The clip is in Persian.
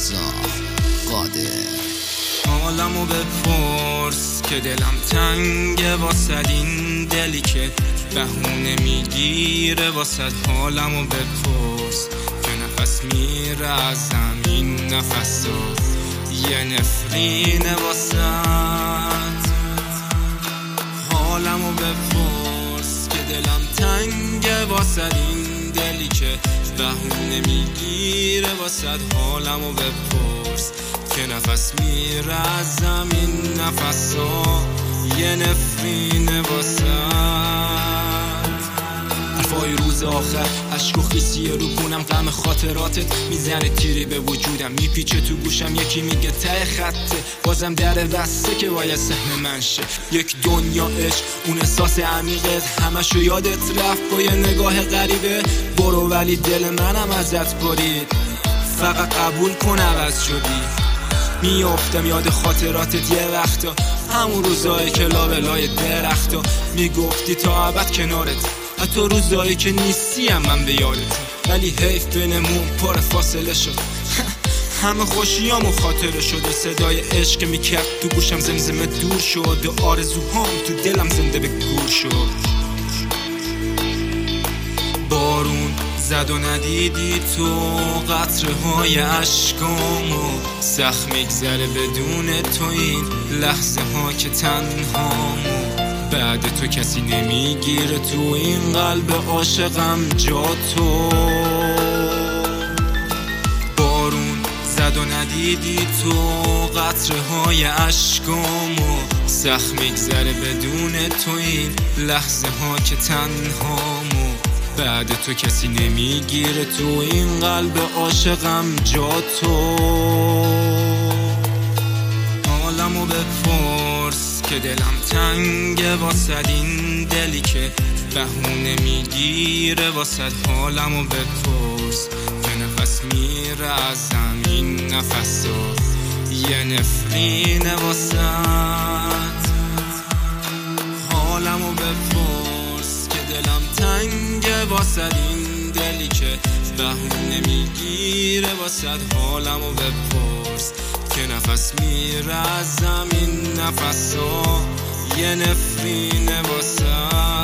رضا قادر. حالمو بپرس که دلم تنگه واسد این دلی که بهونه میگیره واسد. حالمو بپرس که نفس میره از زمین نفسا یه نفرینه واسد. حالمو بپرس که دلم تنگه واسد این دلی که بهونه میگیره واسد. حالمو بپرس که نفس میره از زمین نفسا یه نفرینه واسد. حرفای روز آخر عشق و خیسیه رو کنم، غم خاطراتت میزنه تیری به وجودم، میپیچه تو گوشم یکی میگه ته خطه، بازم در بسته که باید سهم من شه. یک دنیا عشق اون احساس عمیقت همشو یادت رفت با یه نگاه غریبه. برو ولی دل منم ازت برید، فقط قبول کن عوض شدی. میافتم یاد خاطراتت یه وقتا، همون روزایی که لابلای درختا میگفتی تا ابد کنارت، حتی روزایی که نیستی هم من به یادت. ولی حیف بینمون پر فاصله شد، همه خوشیامو خاطره شد و صدای عشق که میکرد تو گوشم زمزمه دور شد و آرزوهام تو دلم زنده به گور شد. بارون زد و ندیدی تو قطره های عشقامو، سخت میگذره بدون تو این لحظه ها که تنهامو. بعد تو کسی نمیگیره تو این قلب عاشقم جا تو. بارون زد و ندیدی تو قطره های عشقامو، سخت میگذره بدون تو این لحظه ها که تنهامو. بعد تو کسی نمیگیره تو این قلب عاشقم جا تو. حالمو بپرس که دلم تنگه واسد این دلی که بهونه میگیره واسد. حالمو بپرس که نفس میره از زمین نفسا یه نفرینه واسد. حالمو بپرس که دلم تنگه واسد این دلی که بهونه میگیره واسد. حالمو بپرس که نفس میره از زمین نفسا یه نفرینه واسد.